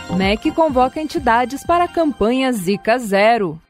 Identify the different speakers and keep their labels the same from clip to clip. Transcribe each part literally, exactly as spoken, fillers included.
Speaker 1: M E C convoca entidades para a campanha Zika Zero.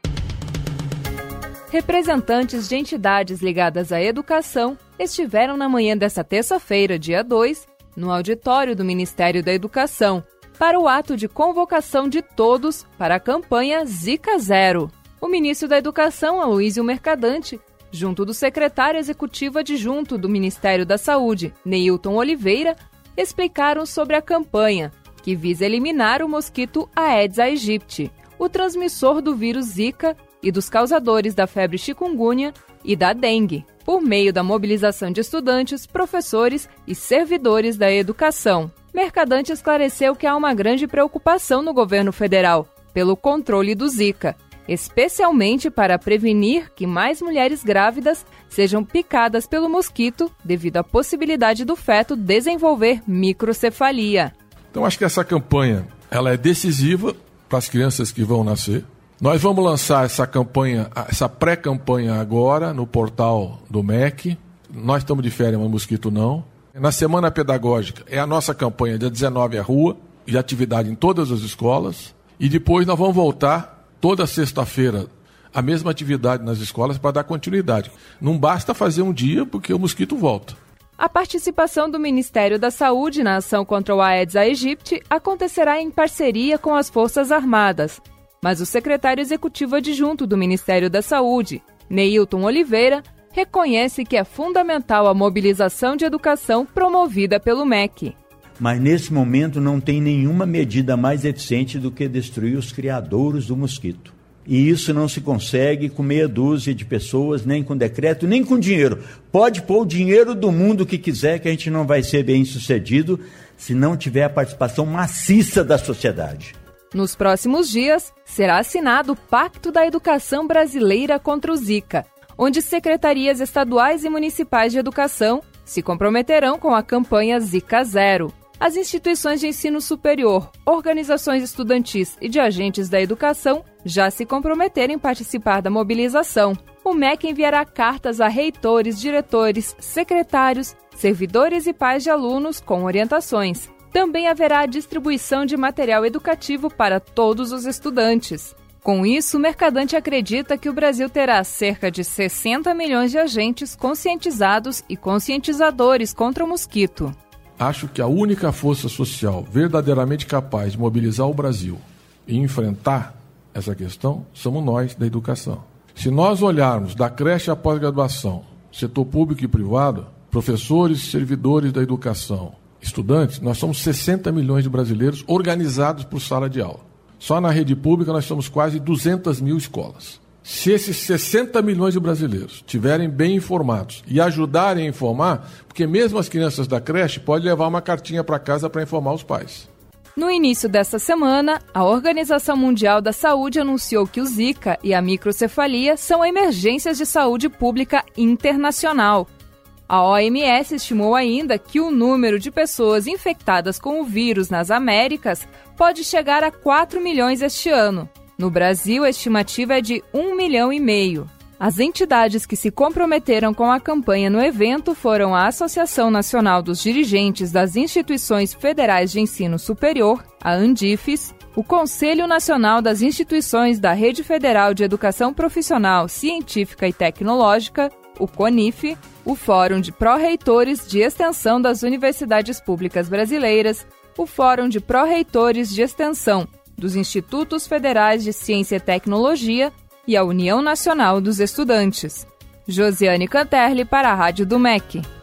Speaker 1: Representantes de entidades ligadas à educação estiveram na manhã desta terça-feira, dia dois, no auditório do Ministério da Educação, para o ato de convocação de todos para a campanha Zika Zero. O ministro da Educação, Aloísio Mercadante, junto do secretário executivo adjunto do Ministério da Saúde, Neilton Oliveira, explicaram sobre a campanha, que visa eliminar o mosquito Aedes aegypti, o transmissor do vírus Zika e dos causadores da febre chikungunya e da dengue, por meio da mobilização de estudantes, professores e servidores da educação. Mercadante esclareceu que há uma grande preocupação no governo federal pelo controle do Zika, especialmente para prevenir que mais mulheres grávidas sejam picadas pelo mosquito devido à possibilidade do feto desenvolver microcefalia.
Speaker 2: Então acho que essa campanha ela é decisiva para as crianças que vão nascer. Nós vamos lançar essa campanha, essa pré-campanha agora no portal do M E C. Nós estamos de férias, mas mosquito não. Na semana pedagógica é a nossa campanha dia dezenove à rua, de atividade em todas as escolas. E depois nós vamos voltar toda sexta-feira a mesma atividade nas escolas para dar continuidade. Não basta fazer um dia porque o mosquito volta.
Speaker 1: A participação do Ministério da Saúde na ação contra o Aedes aegypti acontecerá em parceria com as Forças Armadas. Mas o secretário executivo adjunto do Ministério da Saúde, Neilton Oliveira, reconhece que é fundamental a mobilização de educação promovida pelo M E C.
Speaker 3: Mas nesse momento não tem nenhuma medida mais eficiente do que destruir os criadouros do mosquito. E isso não se consegue com meia dúzia de pessoas, nem com decreto, nem com dinheiro. Pode pôr o dinheiro do mundo que quiser, que a gente não vai ser bem sucedido se não tiver a participação maciça da sociedade.
Speaker 1: Nos próximos dias, será assinado o Pacto da Educação Brasileira contra o Zika, onde secretarias estaduais e municipais de educação se comprometerão com a campanha Zika Zero. As instituições de ensino superior, organizações estudantis e de agentes da educação já se comprometeram em participar da mobilização. O M E C enviará cartas a reitores, diretores, secretários, servidores e pais de alunos com orientações. Também haverá a distribuição de material educativo para todos os estudantes. Com isso, o Mercadante acredita que o Brasil terá cerca de sessenta milhões de agentes conscientizados e conscientizadores contra o mosquito.
Speaker 2: Acho que a única força social verdadeiramente capaz de mobilizar o Brasil e enfrentar essa questão somos nós da educação. Se nós olharmos da creche à pós-graduação, setor público e privado, professores, servidores da educação, estudantes, nós somos sessenta milhões de brasileiros organizados por sala de aula. Só na rede pública nós somos quase duzentas mil escolas. Se esses sessenta milhões de brasileiros estiverem bem informados e ajudarem a informar, porque mesmo as crianças da creche podem levar uma cartinha para casa para informar os pais.
Speaker 1: No início desta semana, a Organização Mundial da Saúde anunciou que o Zika e a microcefalia são emergências de saúde pública internacional. A O M S estimou ainda que o número de pessoas infectadas com o vírus nas Américas pode chegar a quatro milhões este ano. No Brasil, a estimativa é de um milhão e meio. As entidades que se comprometeram com a campanha no evento foram a Associação Nacional dos Dirigentes das Instituições Federais de Ensino Superior, a ANDIFES, o Conselho Nacional das Instituições da Rede Federal de Educação Profissional, Científica e Tecnológica, o CONIF, o Fórum de Pró-Reitores de Extensão das Universidades Públicas Brasileiras, o Fórum de Pró-Reitores de Extensão dos Institutos Federais de Ciência e Tecnologia e a União Nacional dos Estudantes. Josiane Canterli para a Rádio do M E C.